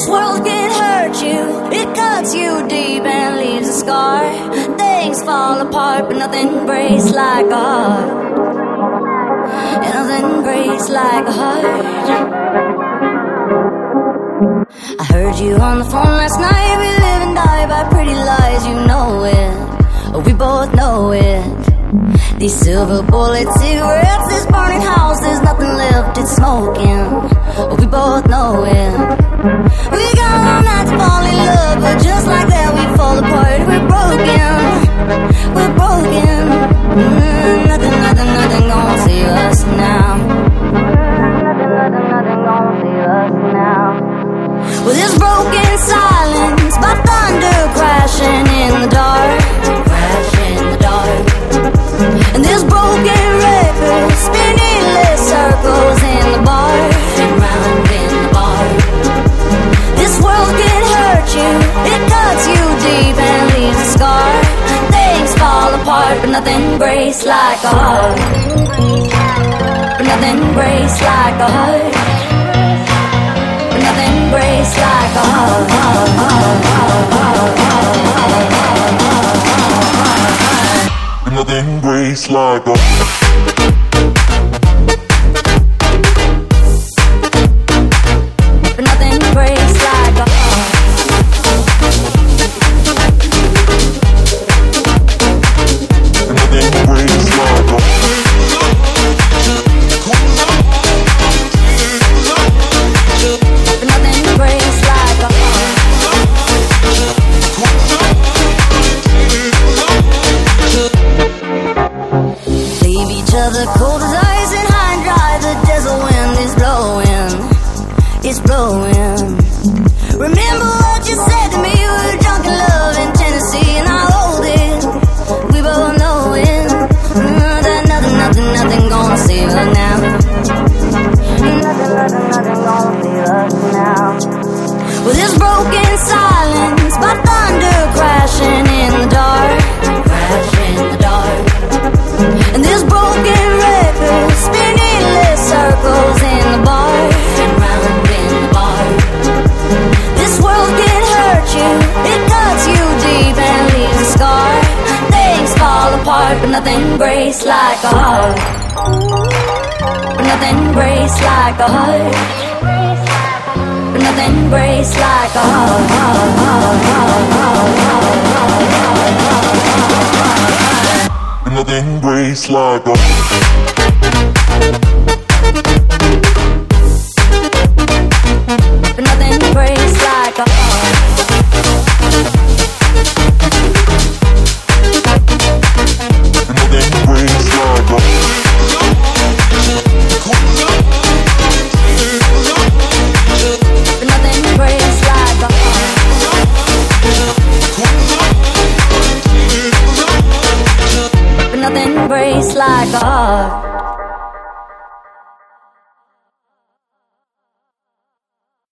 This world can hurt you, it cuts you deep and leaves a scar. Things fall apart, but nothing breaks like a heart. And nothing breaks like a heart. I heard you on the phone last night. We live and die by pretty lies, you know it. Oh, we both know it. These silver bullet cigarettes, this burning house, there's nothing left, it's smoking. Oh, we both know it. We got all night to fall in love, but just like that we fall apart. We're broken, we're broken. Nothing gonna save us now. Nothing gonna save us now. Well, this broken silence by thunder crashing in the dark, crashing in the dark. And this broken record spinning endless circles in the bar, and round in the bar. This world can hurt you, it cuts you deep and leaves a scar. Things fall apart, but nothing breaks like a heart. But nothing breaks like a heart. But nothing breaks like a heart. Nothing breaks like a But nothing breaks like a Nothing breaks like a But nothing breaks like a leave each other cold as ice and high and dry. The desert wind is blowing, it's blowing. Remember what you said to me, we were drunk in love in Tennessee, and I hold it, we both know it. That nothing gonna save us now. Nothing gonna save us now. Well, this broken silence by thunder crashing in the dark, crashing in the dark. And this broken record spinning endless circles in the bar, and round in the bar. This world can hurt you, it cuts you deep and leaves a scar. Things fall apart, but nothing breaks like a heart. But nothing breaks like a heart. But nothing breaks like a heart. Nothing breaks like a But nothing breaks like a Nothing breaks like a But nothing breaks like a But nothing breaks like a heart.